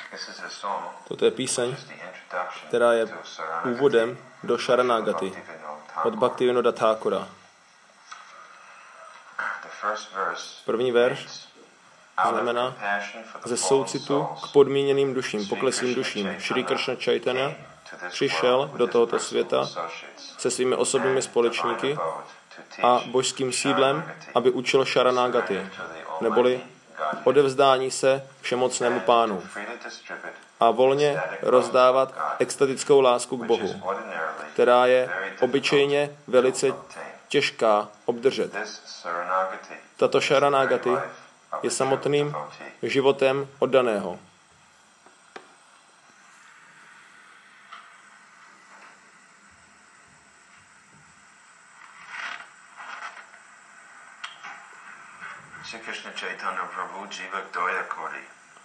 Toto je píseň, která je úvodem do Šaranagati od Bhaktivinoda Thakura. První verš znamená ze soucitu k podmíněným duším, pokleslým duším. Shri Krishna Chaitanya přišel do tohoto světa se svými osobními společníky a božským sídlem, aby učil Šaranagati, neboli odevzdání se všemocnému Pánu a volně rozdávat extatickou lásku k Bohu, která je obyčejně velice těžká obdržet. Tato Šaranagati je samotným životem oddaného. Shri Krishna Chaitanya Prabhu Jiva Doya Kori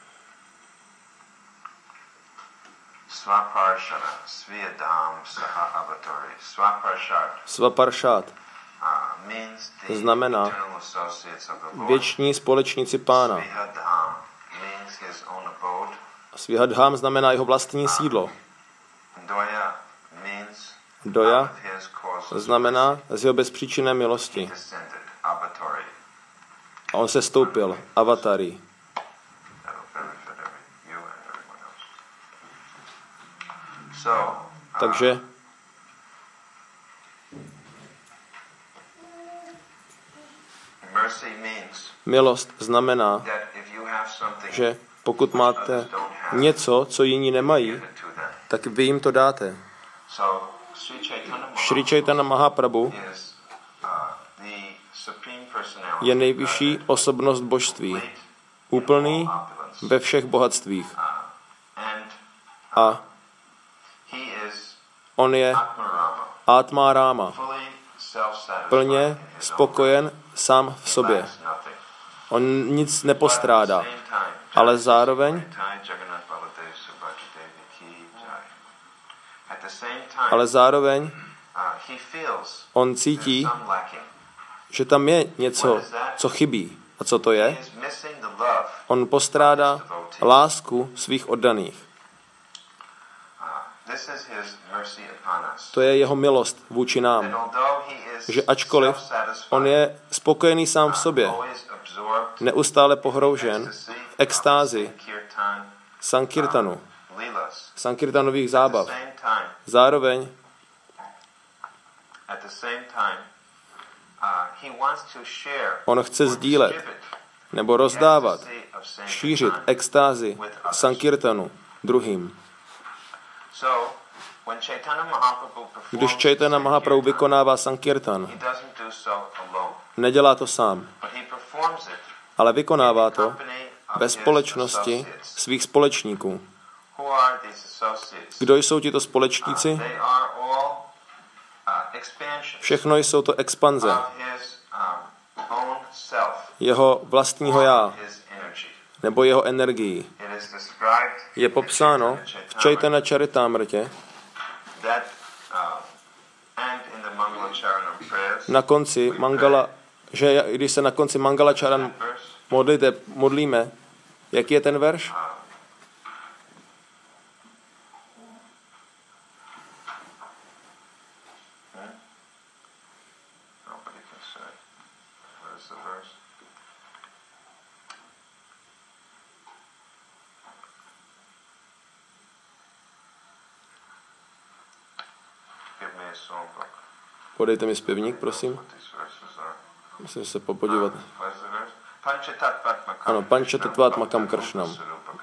Svaparshana Sviyadham Saha Avatori Svaparšát znamená věční společníci Pána. Svihadham znamená jeho vlastní sídlo. Doja znamená z jeho bezpříčinné milosti. A on se stoupil, avatari. Takže milost znamená, že pokud máte něco, co jiní nemají, tak vy jim to dáte. Shri Chaitanya Mahaprabhu je nejvyšší osobnost božství, úplný ve všech bohatstvích. A on je Atma Rama, plně spokojen sám v sobě. On nic nepostrádá, ale zároveň on cítí, že tam je něco, co chybí. A co to je? On postrádá lásku svých oddaných. To je jeho milost vůči nám. Že ačkoliv on je spokojený sám v sobě, neustále pohroužen v extázi sankirtanu, sankirtanových zábav, zároveň on chce sdílet nebo rozdávat, šířit extázi sankirtanu druhým. Když Chaitanya Mahaprabhu vykonává sankirtan, nedělá to sám, ale vykonává to ve společnosti svých společníků. Kdo jsou tito společníci? Všechno jsou to expanze jeho vlastního já, nebo jeho energií. Je popsáno v Chaitanya Charitamrtě na konci Mangala, že když se na konci Mangala Charan modlíme, jaký je ten verš? Podejte mi zpěvník, prosím. Musím se popodívat. Ano, Pančatattvatmakam Krishnam.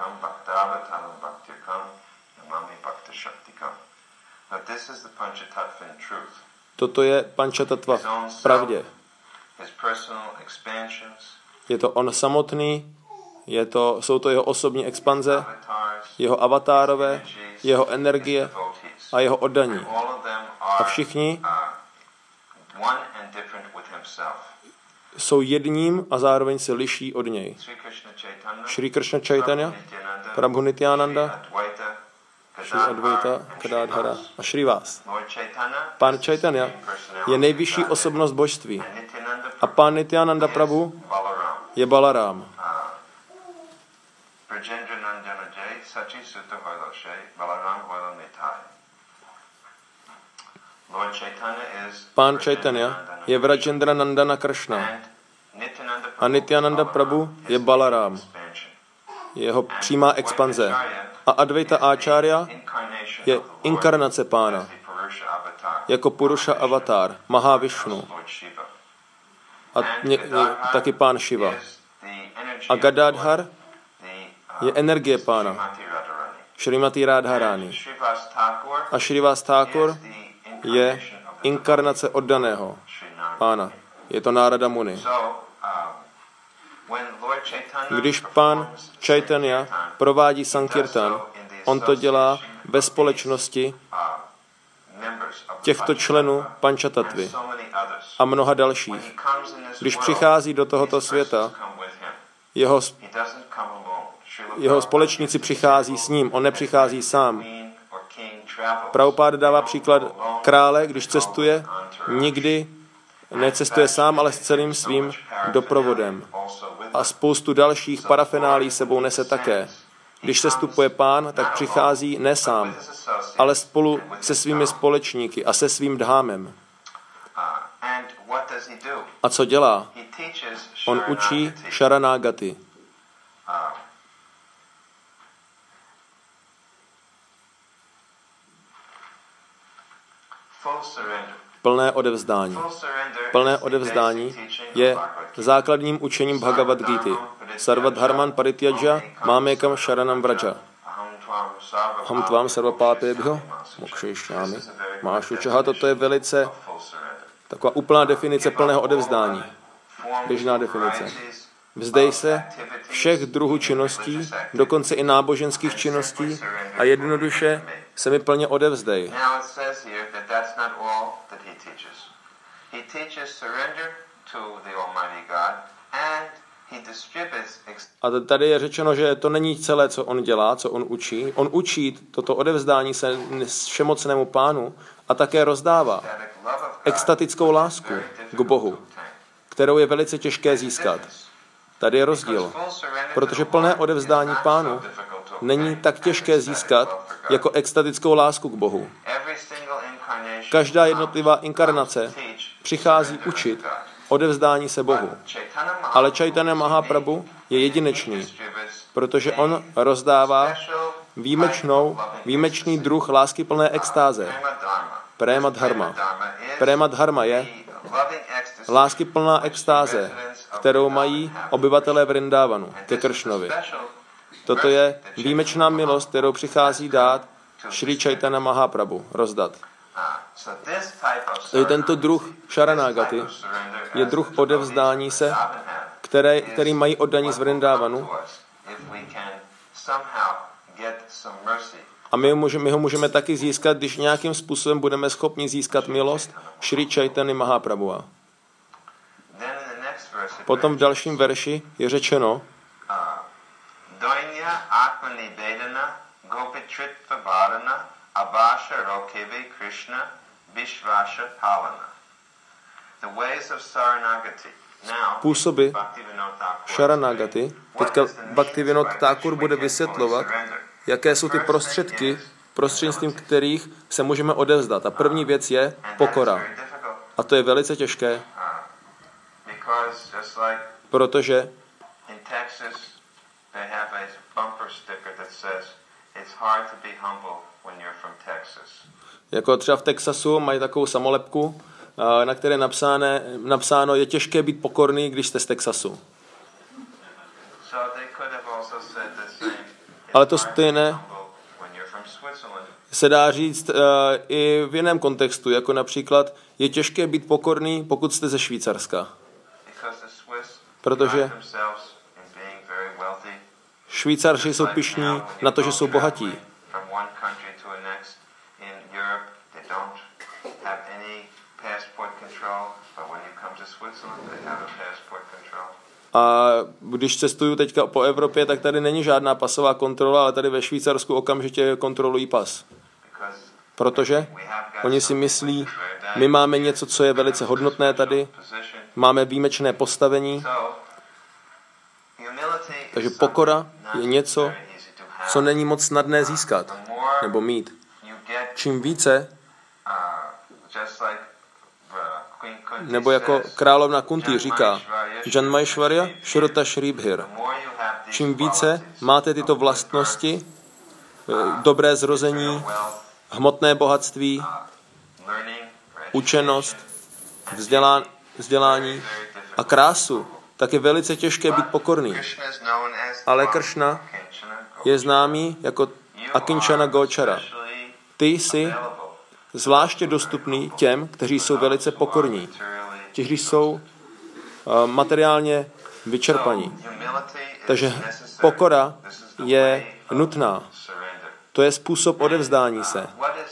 Toto je Pančatattva v pravdě. Je to on samotný, jsou to jeho osobní expanze, jeho avatárové, jeho energie a jeho oddaní. A všichni jsou jedním a zároveň se liší od něj. Shri Krishna Chaitanya, Prabhu Nityananda, Shri Advaita Gadadhara a Shri Vás. Pán Chaitanya je nejvyšší osobnost božství a pán Nityananda Prabhu je Balarám. Pán Chaitanya je Vrajendra Nandana Krishna a Nityananda Prabhu je Balarám, jeho přímá expanze. A Advaita Acharya je inkarnace Pána, jako Purusha avatar, Mahavishnu a taky Pán Shiva. A Gadadhar je energie Pána, Šrimati Radharani. A Shrivas Thakur je inkarnace oddaného Pána. Je to Nárada Muni. Když Pán Chaitanya provádí Sankirtan, on to dělá ve společnosti těchto členů Pančatatvy a mnoha dalších. Když přichází do tohoto světa, jeho společníci přichází s ním, on nepřichází sám. Prabhupáda dává příklad krále, když cestuje, nikdy necestuje sám, ale s celým svým doprovodem. A spoustu dalších parafenálí sebou nese také. Když sestupuje Pán, tak přichází ne sám, ale spolu se svými společníky a se svým dhámem. A co dělá? On učí Šaranágati. Plné odevzdání. Plné odevzdání je základním učením Bhagavad Gity. Sarva dharman parityajya mamekam sharanam vraja. Ham tvam sarva pápebhyo mokshayishyami mášučaha. Toto je velice taková úplná definice plného odevzdání. Běžná definice. Vzdej se všech druhů činností, dokonce i náboženských činností a jednoduše se mi plně odevzdej. A tady je řečeno, že to není celé, co on dělá, co on učí. On učí toto odevzdání se všemocnému Pánu a také rozdává extatickou lásku k Bohu, kterou je velice těžké získat. Tady je rozdíl, protože plné odevzdání Pánu není tak těžké získat jako extatickou lásku k Bohu. Každá jednotlivá inkarnace přichází učit odevzdání se Bohu. Ale Chaitanya Mahaprabhu je jedinečný, protože on rozdává výjimečný druh láskyplné extáze. Prema dharma. Prema dharma je láskyplná extáze, kterou mají obyvatelé Vrindávanu ke Kršnovi. Toto je výjimečná milost, kterou přichází dát Šri Chaitanya Mahaprabhu, rozdat. Tento druh Šaranágati je druh odevzdání se, který mají oddaní z Vrindávanu. A my ho můžeme taky získat, když nějakým způsobem budeme schopni získat milost Šri Chaitanya Mahaprabhu. Potom v dalším verši je řečeno způsoby Šaranágati. Teďka Bhaktivinoda Thakur bude vysvětlovat, jaké jsou ty prostředky, prostřednictvím kterých se můžeme odevzdat. A první věc je pokora. A to je velice těžké, protože jako třeba v Texasu mají takovou samolepku, na které je napsáno, je těžké být pokorný, když jste z Texasu. Ale to stejné se dá říct i v jiném kontextu, jako například je těžké být pokorný, pokud jste ze Švýcarska. Protože Švýcarši jsou pyšní na to, že jsou bohatí. A když cestuju teďka po Evropě, tak tady není žádná pasová kontrola, ale tady ve Švýcarsku okamžitě kontrolují pas. Protože oni si myslí, my máme něco, co je velice hodnotné tady, máme výjimečné postavení, takže pokora je něco, co není moc snadné získat nebo mít. Čím více, nebo jako královna Kunti říká, Janmaishvarya Shrota Shribhir. Čím více máte tyto vlastnosti, dobré zrození, hmotné bohatství, učenost, vzdělání a krásu, tak je velice těžké být pokorný. Ale Kršna je známý jako Akinčana Gochara. Ty jsi zvláště dostupný těm, kteří jsou velice pokorní. Ti, kteří jsou materiálně vyčerpaní. Takže pokora je nutná. To je způsob odevzdání se.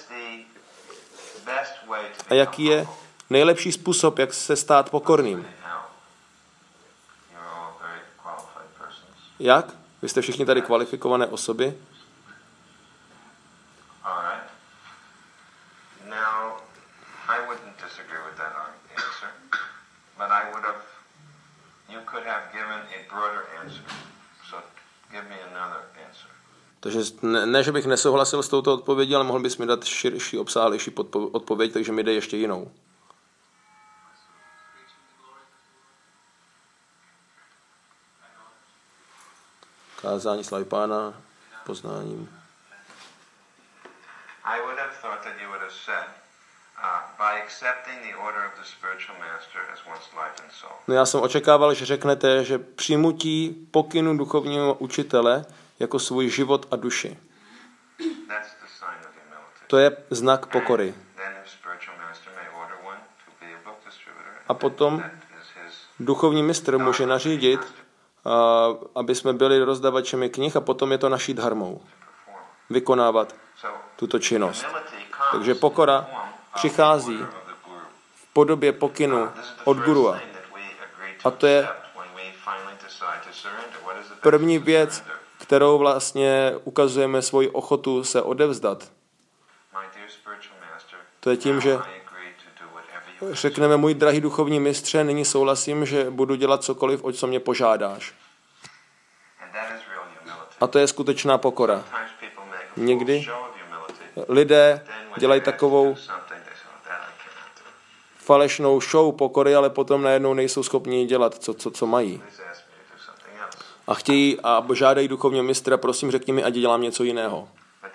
A jaký je nejlepší způsob, jak se stát pokorným? Jak? Vy jste všichni tady kvalifikované osoby? Takže ne, že bych nesouhlasil s touto odpovědí, ale mohl bys mi dát širší, obsáhlejší odpověď, takže mi dej ještě jinou. Kázání slávy Pána, poznáním. I would have thought that you would have said, by accepting the order of the spiritual master as one's life and soul. No já jsem očekával, že řeknete, že přijmutí pokynu duchovního učitele jako svůj život a duši. That's the sign of humility. To je znak pokory. Then if spiritual master may order one to be a book distributor, A potom that is his duchovní mistr může nařídit, aby jsme byli rozdavačemi knih a potom je to naší dharmou vykonávat tuto činnost. Takže pokora přichází v podobě pokynu od gurua. A to je první věc, kterou vlastně ukazujeme svoji ochotu se odevzdat. To je tím, že řekneme, můj drahý duchovní mistře, nyní souhlasím, že budu dělat cokoliv, o co mě požádáš. A to je skutečná pokora. Někdy lidé dělají takovou falešnou show pokory, ale potom najednou nejsou schopni dělat, co mají. A chtějí a žádají duchovního mistra, prosím, řekni mi, ať dělám něco jiného.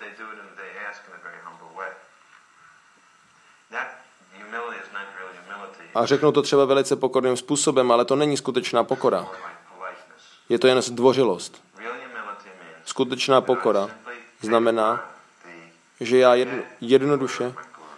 A řeknou to třeba velice pokorným způsobem, ale to není skutečná pokora. Je to jen zdvořilost. Skutečná pokora znamená, že já jednoduše.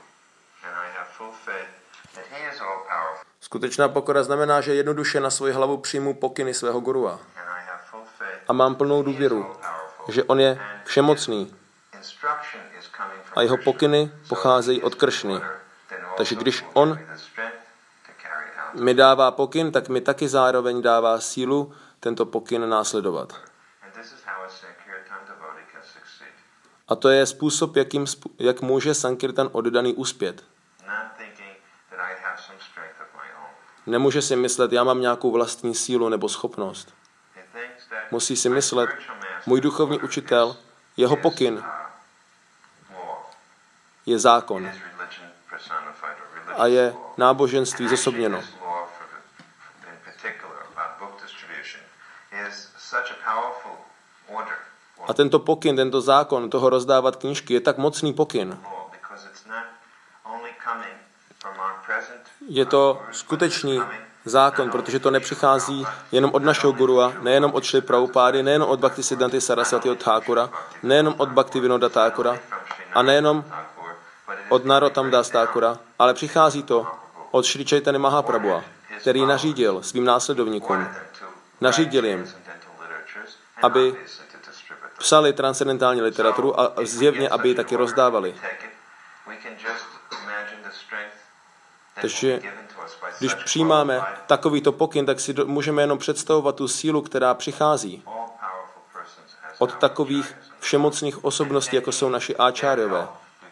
Skutečná pokora znamená, že jednoduše na svoji hlavu přijmu pokyny svého gurua. A mám plnou důvěru, že on je všemocný. A jeho pokyny pocházejí od Kršny. Takže když on mi dává pokyn, tak mi taky zároveň dává sílu tento pokyn následovat. A to je způsob, jak může Sankirtan oddaný uspět. Nemůže si myslet, já mám nějakou vlastní sílu nebo schopnost. Musí si myslet, můj duchovní učitel, jeho pokyn je zákon a je náboženství zosobněno. A tento pokyn, tento zákon toho rozdávat knížky je tak mocný pokyn. Je to skutečný zákon, protože to nepřichází jenom od našeho gurua, nejenom od Šrily Prabhupády, nejenom od Bhaktisiddhanty Sarasvatiho Thakura, nejenom od Bhaktivinoda Thakura a nejenom od Narottam Das Thakura, ale přichází to od Šrí Chaitanya Mahaprabhua, který nařídil svým následovníkům, nařídil jim, aby psali transcendentální literaturu a zjevně, aby ji taky rozdávali. Takže když přijímáme takovýto pokyn, tak si můžeme jenom představovat tu sílu, která přichází od takových všemocných osobností, jako jsou naši áčáryové.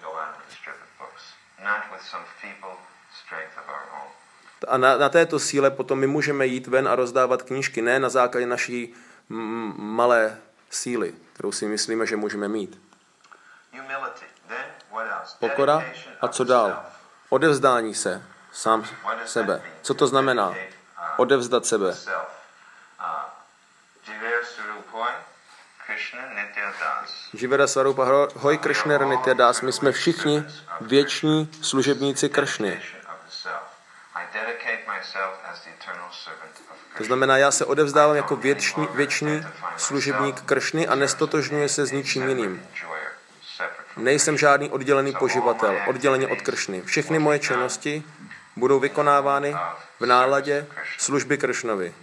A na této síle potom my můžeme jít ven a rozdávat knížky, ne na základě naší malé síly. kterou si myslíme, že můžeme mít. Humility. Then what else? Pokora Dedication a of co the dál? self. Odevzdání se, sám sebe. Co to znamená? Odevzdat sebe. Self. Jivera Swarupoi, Krishna Nitya Das. Jivera Swarupa Hoj Krishna Nitya Das. My jsme všichni věční služebníci Kršny. I dedicate myself as the eternal servant of To Krishna. znamená, já se odevzdávám jako věčný služebník Kršny a nestotožňuji se s ničím jiným. Nejsem žádný oddělený poživatel, odděleně od Kršny. Všechny moje činnosti budou vykonávány v náladě služby Kršnovi.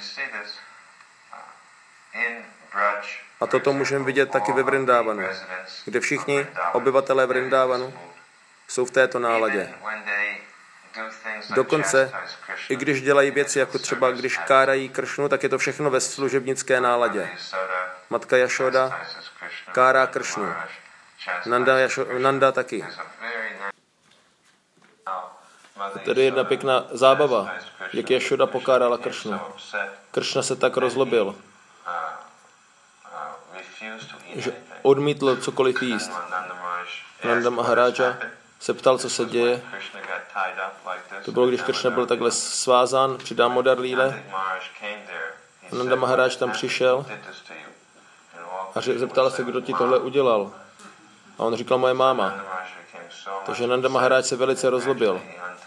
A toto můžeme vidět taky ve Vrindávanu, kde všichni obyvatelé Vrindávanu jsou v této náladě. Dokonce, i když dělají věci, jako třeba když kárají Kršnu, tak je to všechno ve služebnické náladě. Matka Jašoda kárá Kršnu. Nanda taky. Tady je jedna pěkná zábava, jak Jašoda pokárala Kršnu. Kršna se tak rozlobil, že odmítl cokoliv jíst. Nanda Maharaja se ptal, co se děje. To bylo, když Kršna byl takhle svázán při Damodar líle. Nanda Maharaj tam přišel a zeptal se, kdo ti tohle udělal. A on říkal, moje máma. Takže Nanda Maharaj se velice rozlobil.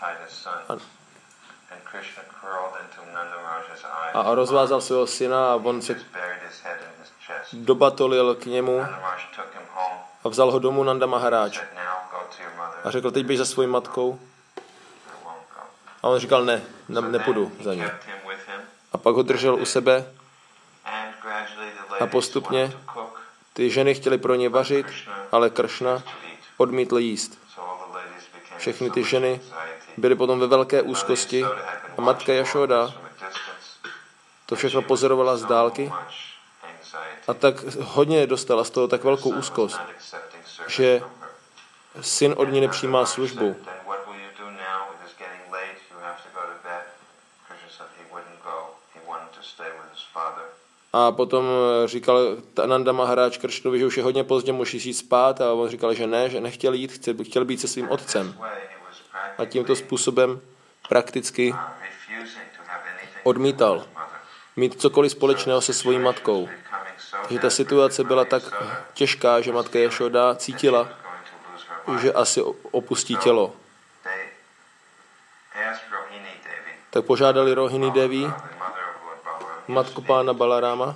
A rozvázal svého syna a on se dobatolil k němu a vzal ho domů Nanda Maharaj. A řekl, teď běž za svojí matkou. A on říkal, ne, nepůjdu za ní. A pak ho držel u sebe a postupně ty ženy chtěly pro ně vařit, ale Kršna odmítl jíst. Všechny ty ženy byly potom ve velké úzkosti a matka Jašoda to všechno pozorovala z dálky a tak hodně dostala z toho tak velkou úzkost, že syn od ní nepřijímá službu. A potom říkal Nanda Maharaj Kršnovi, že už je hodně pozdě, musí jít spát, a on říkal, že ne, že nechtěl jít, chtěl být se svým otcem. A tímto způsobem prakticky odmítal mít cokoliv společného se svojí matkou. Že ta situace byla tak těžká, že matka Jašoda cítila, že asi opustí tělo. Tak požádali Rohini Devi, matku pána Balaráma,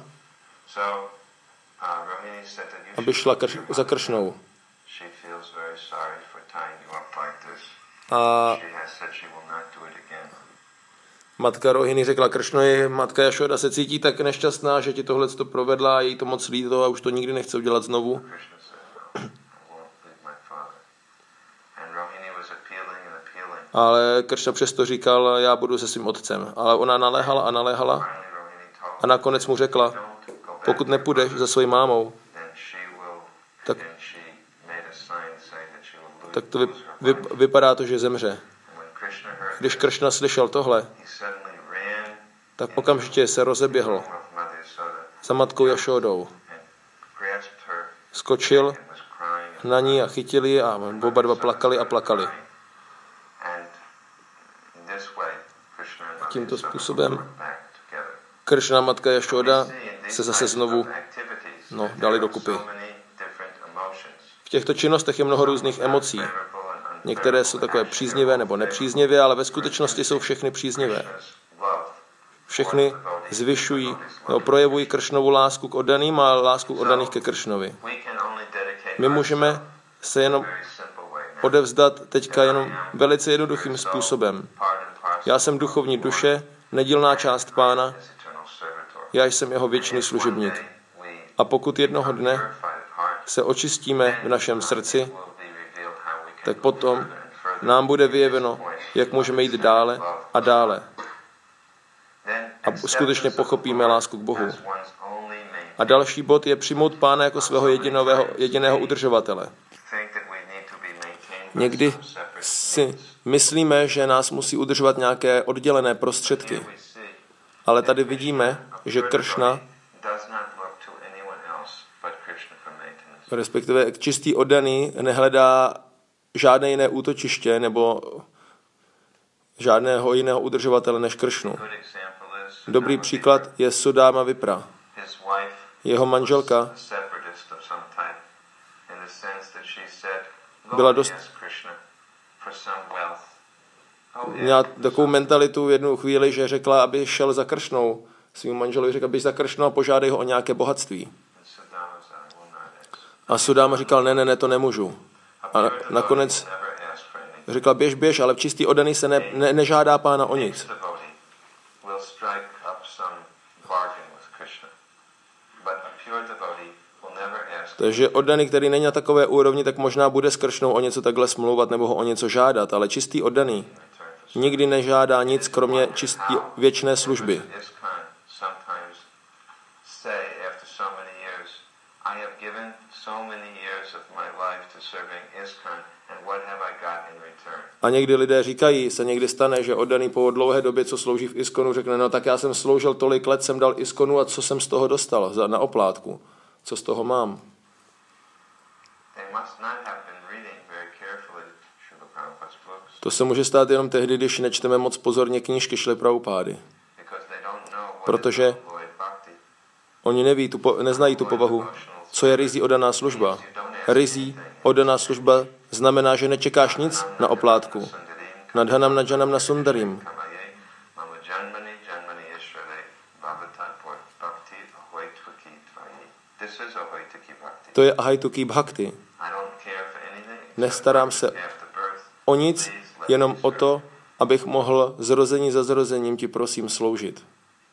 aby šla za Kršnou. A matka Rohini řekla Kršnovi, matka Jašoda se cítí tak nešťastná, že ti tohle to provedla a jí to moc líto a už to nikdy nechce udělat znovu. Ale Kršna přesto říkal, já budu se svým otcem. Ale ona naléhala a nakonec mu řekla, pokud nepůjdeš za svojí mámou, tak to vypadá to, že zemře. Když Kršna slyšel tohle, tak okamžitě se rozeběhl za matkou Jašodou. Skočil na ní a chytil ji a oba dva plakali a plakali. A tímto způsobem Kršna a matka Jašoda se zase znovu dali dokupy. V těchto činnostech je mnoho různých emocí. Některé jsou takové příznivé nebo nepříznivé, ale ve skutečnosti jsou všechny příznivé. Všechny zvyšují nebo projevují Kršnovu lásku k oddaným a lásku oddaných ke Kršnovi. My můžeme se jenom odevzdat teďka jenom velice jednoduchým způsobem. Já jsem duchovní duše, nedílná část Pána, já jsem jeho věčný služebník. A pokud jednoho dne se očistíme v našem srdci, tak potom nám bude vyjeveno, jak můžeme jít dále a dále. A skutečně pochopíme lásku k Bohu. A další bod je přijmout Pána jako svého jediného udržovatele. Někdy si myslíme, že nás musí udržovat nějaké oddělené prostředky. Ale tady vidíme, že Kršna respektive čistý oddaný nehledá žádné jiné útočiště nebo žádného jiného udržovatele než Kršnu. Dobrý příklad je Sudáma Vipra. Jeho manželka byla dost... Měla takovou mentalitu v jednu chvíli, že řekla, aby šel za Kršnou. Svým manželovi řekl, aby za Kršnou a požádej ho o nějaké bohatství. A Sudáma říkal, ne, to nemůžu. A nakonec řekla, běž, ale čistý oddaný se nežádá Pána o nic. Takže oddaný, který není na takové úrovni, tak možná bude s Kršnou o něco takhle smlouvat nebo ho o něco žádat, ale čistý oddaný nikdy nežádá nic, kromě čistý věčné služby. A někdy lidé říkají, se někdy stane, že oddaný po dlouhé době, co slouží v ISKCONu, řekne, no tak já jsem sloužil tolik let, jsem dal ISKCONu a co jsem z toho dostal na oplátku? Co z toho mám? To se může stát jenom tehdy, když nečteme moc pozorně knížky Šrily Prabhupády. Protože oni neznají tu povahu, co je rizí oddaná služba. Rizí oddaná služba znamená, že nečekáš nic na oplátku. Nadhanam nadžanam na sundarim. To je ahajtuki bhakti. Nestarám se o nic, jenom o to, abych mohl zrození za zrozením ti prosím sloužit.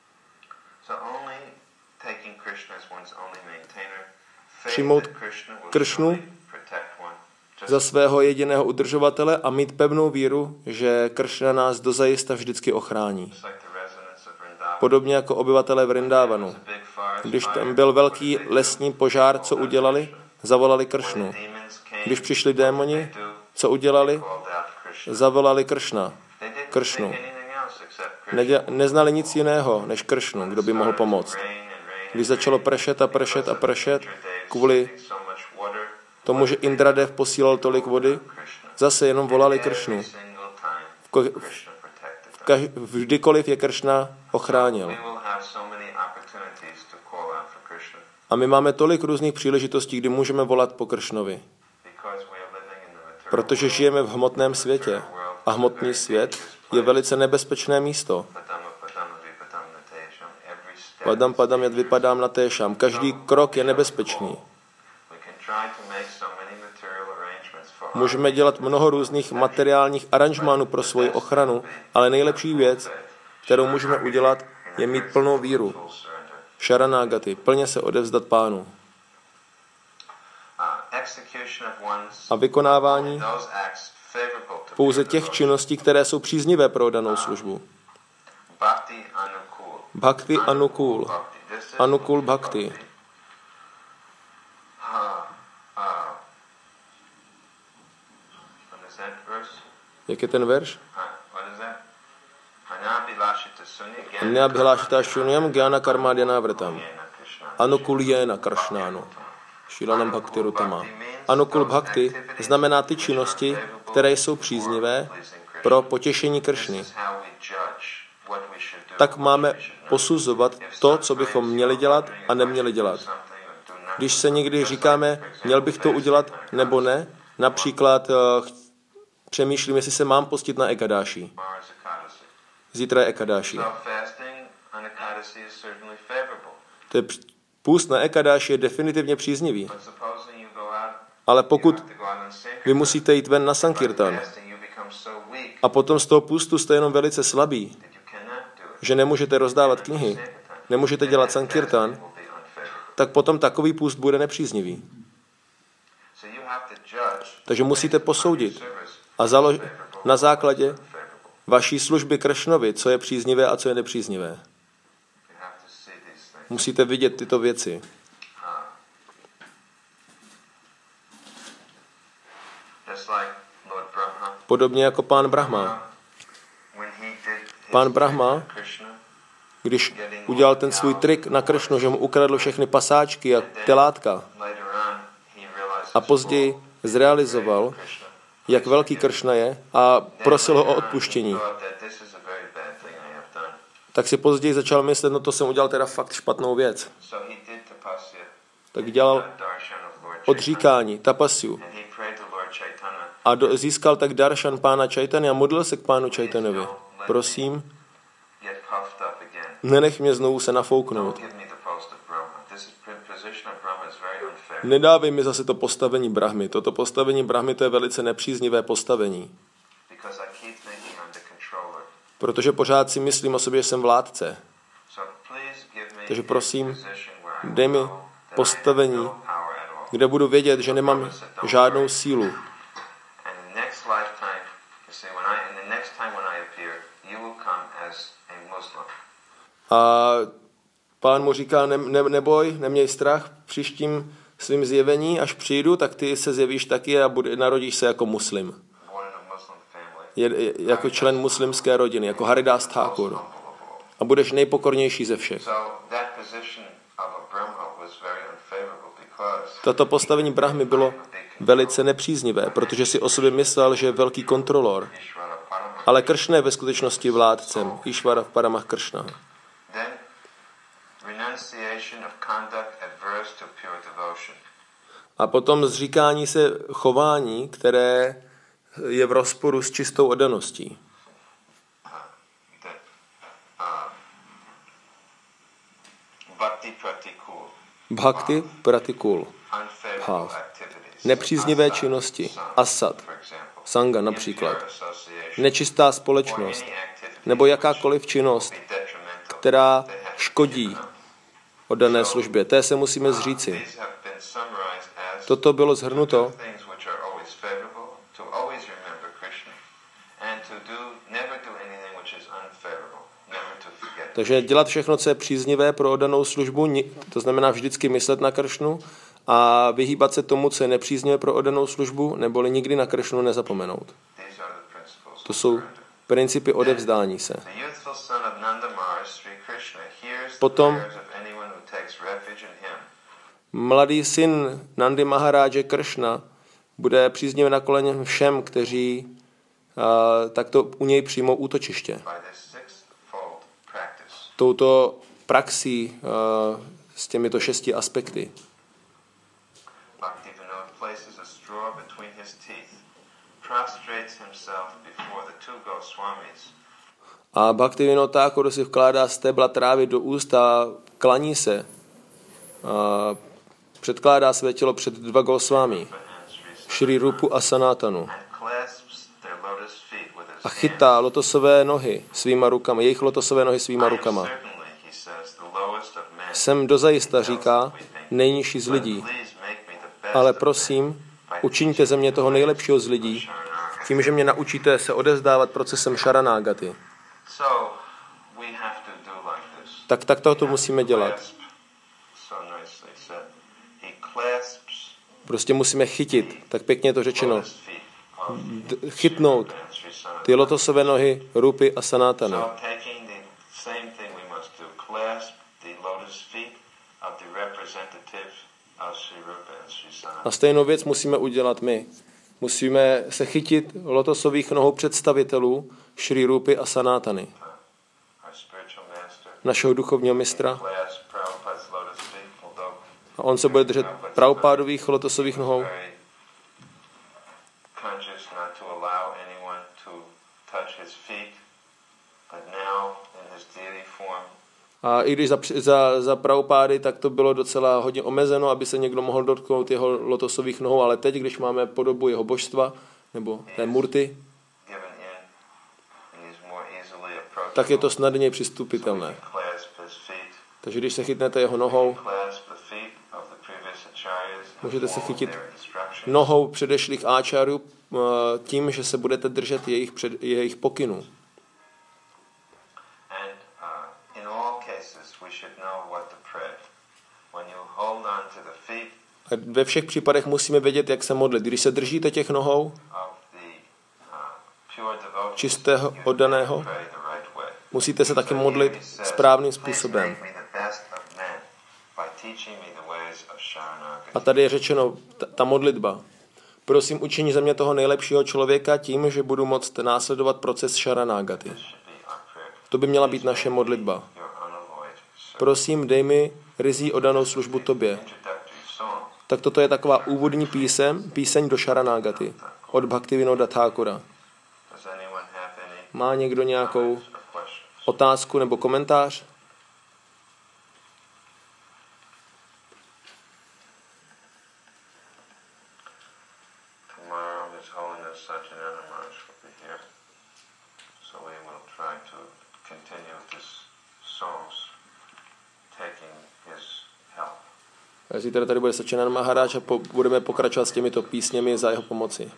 Přijmout Kršnu za svého jediného udržovatele a mít pevnou víru, že Kršna nás dozajista vždycky ochrání. Podobně jako obyvatelé Vrindávanu. Když tam byl velký lesní požár, co udělali? Zavolali Kršnu. Když přišli démoni, co udělali? Zavolali Kršnu. Neznali nic jiného než Kršnu, kdo by mohl pomoct. Když začalo pršet, kvůli tomu, že Indradev posílal tolik vody, zase jenom volali Kršnu. Vždykoliv je Kršna ochránil. A my máme tolik různých příležitostí, kdy můžeme volat po Kršnovi. Protože žijeme v hmotném světě. A hmotný svět je velice nebezpečné místo. Padam jad vypadám na téšam. Každý krok je nebezpečný. Můžeme dělat mnoho různých materiálních aranžmánů pro svoji ochranu, ale nejlepší věc, kterou můžeme udělat, je mít plnou víru. Šaranágati, plně se odevzdat Pánu. A vykonávání pouze těch činností, které jsou příznivé pro danou službu. Bhakti anukul. Anukul bhakti. Jak je ten verš? Neabhilášita šunyam gyana karmadhyana vratam. Anukulyena kršnánu. Šílanam bhakti rutama. Anukul bhakti znamená ty činnosti, které jsou příznivé pro potěšení Kršny. Tak máme posuzovat to, co bychom měli dělat a neměli dělat. Když se někdy říkáme, měl bych to udělat nebo ne, například přemýšlím, jestli se mám postit na Ekadáši. Zítra je Ekadáši. To je půst na Ekadáši je definitivně příznivý. Ale pokud vy musíte jít ven na Sankirtan a potom z toho půstu jste jenom velice slabí, že nemůžete rozdávat knihy, nemůžete dělat Sankirtan, tak potom takový půst bude nepříznivý. Takže musíte posoudit a na základě vaší služby Kršnovi, co je příznivé a co je nepříznivé. Musíte vidět tyto věci. Podobně jako pán Brahma. Pán Brahma, když udělal ten svůj trik na Kršnu, že mu ukradl všechny pasáčky a telátka, a později zrealizoval, jak velký Kršna je a prosil ho o odpuštění. Tak si později začal myslet, no to jsem udělal teda fakt špatnou věc. Tak dělal odříkání, tapasju. A získal tak darshan pána Chaitanya a modlil se k pánu Chaitanovi. Prosím, nenech mě znovu se nafouknout. Nedávej mi zase to postavení Brahmy. Toto postavení Brahmy to je velice nepříznivé postavení. Protože pořád si myslím o sobě, že jsem vládce. Takže prosím, dej mi postavení, kde budu vědět, že nemám žádnou sílu. A pán mu říká, neboj, neměj strach, v příštím svým zjevení, až přijdu, tak ty se zjevíš taky a narodíš se jako muslim. Jako člen muslimské rodiny, jako Haridas Thakur. A budeš nejpokornější ze všech. Toto postavení Brahmy bylo velice nepříznivé, protože si o sobě myslel, že je velký kontrolor. Ale Kršna je ve skutečnosti vládcem. Ishvara Paramah Kršna. A potom zříkání se chování, které je v rozporu s čistou oddaností. Bhakti pratikul. Nepříznivé činnosti. Asad. Sanga například. Nečistá společnost. Nebo jakákoliv činnost, která škodí oddané službě. Té se musíme zříci. Toto bylo shrnuto takže dělat všechno, co je příznivé pro oddanou službu, to znamená vždycky myslet na Kršnu a vyhýbat se tomu, co je nepříznivé pro oddanou službu, neboli nikdy na Kršnu nezapomenout. To jsou principy odevzdání se. Potom mladý syn Nandy Maharáže Kršna bude příznivě nakloněn všem, kteří takto u něj přijmou útočiště. Touto praxí s těmito 6 aspekty. A Bhaktivinoda Thakur si vkládá stébla trávy do úst a klaní se. A předkládá své tělo před 2 Goswami, Šri Rupu a Sanatanu. A chytá lotosové nohy svýma rukama, jejich lotosové nohy svýma rukama. Jsem dozajista, říká, nejnižší z lidí. Ale prosím, učiňte ze mě toho nejlepšího z lidí, tím, že mě naučíte se odevzdávat procesem šaranágaty. Tak to musíme dělat. Prostě musíme chytit, tak pěkně to řečeno, chytnout ty lotosové nohy Rupy a Sanatany. A stejnou věc musíme udělat my. Musíme se chytit lotosových nohou představitelů Šri Rupy a Sanatany. Našeho duchovního mistra. A on se bude držet Prabhupádových lotosových nohou. A i když za Prabhupády, tak to bylo docela hodně omezeno, aby se někdo mohl dotknout jeho lotosových nohou, ale teď, když máme podobu jeho božstva, nebo té murty, tak je to snadněji přistupitelné. Takže když se chytnete jeho nohou, můžete se chytit nohou předešlých áčarů tím, že se budete držet jejich pokynů. A ve všech případech musíme vědět, jak se modlit. Když se držíte těch nohou čistého, oddaného, musíte se taky modlit správným způsobem. A tady je řečeno ta modlitba. Prosím, učiň ze mě toho nejlepšího člověka tím, že budu moct následovat proces šaranágaty. To by měla být naše modlitba. Prosím, dej mi ryzí oddanou službu tobě. Tak toto je taková úvodní píseň do šaranágaty od Bhaktivinoda Thakura. Má někdo nějakou otázku nebo komentář? Zítra tady bude Sačinanda Maharaj a budeme pokračovat s těmito písněmi za jeho pomoci.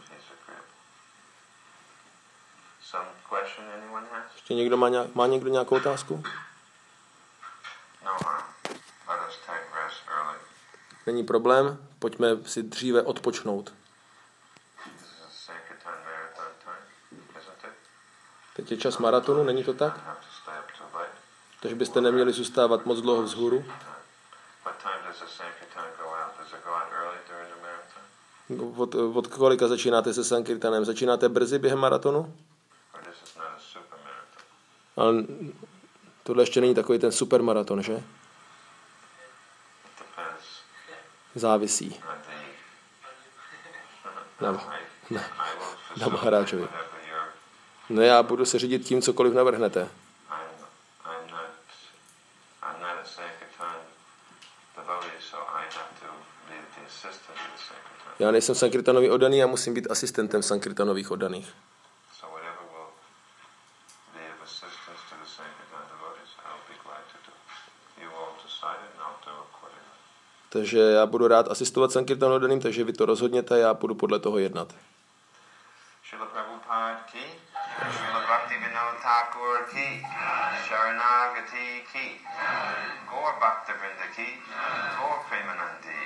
Ještě někdo má někdo nějakou otázku? Není problém, pojďme si dříve odpočnout. Teď je čas maratonu, není to tak? Takže byste neměli zůstávat moc dlouho vzhůru. Od kolika začínáte se Sankirtanem? Začínáte brzy během maratonu? Ale tohle ještě není takový ten supermaraton, že? Závisí. Na Maharáčovi. No já budu se řídit tím, cokoliv navrhnete. Já nejsem Sankirtanový oddaný, já musím být asistentem Sankirtanových oddaných. Takže já budu rád asistovat Sankirtanu oddaným, takže vy to rozhodněte a já budu podle toho jednat. Srila Prabhupada ki, Srila Bhaktivinoda Thakur ki, Sharanagati ki, Gaur Bhakta Vrinda ki, Gaur Premanandi.